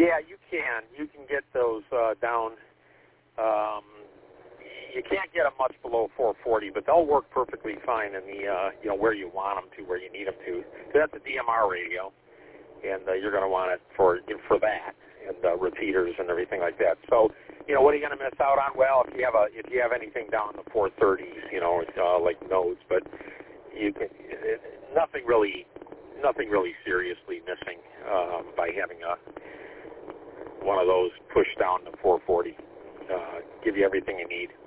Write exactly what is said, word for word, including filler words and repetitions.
Yeah, you can. You can get those uh, down. Um, you can't get them much below four forty, but they'll work perfectly fine in the uh, you know where you want them to, where you need them to. So that's a D M R radio, and uh, you're going to want it for for that and uh, repeaters and everything like that. So, you know, what are you going to miss out on? Well, if you have a if you have anything down in the four thirties, you know, uh, like nodes, but you can it, nothing really nothing really seriously missing um, by having a one of those pushed down to four forty. Uh, give you everything you need.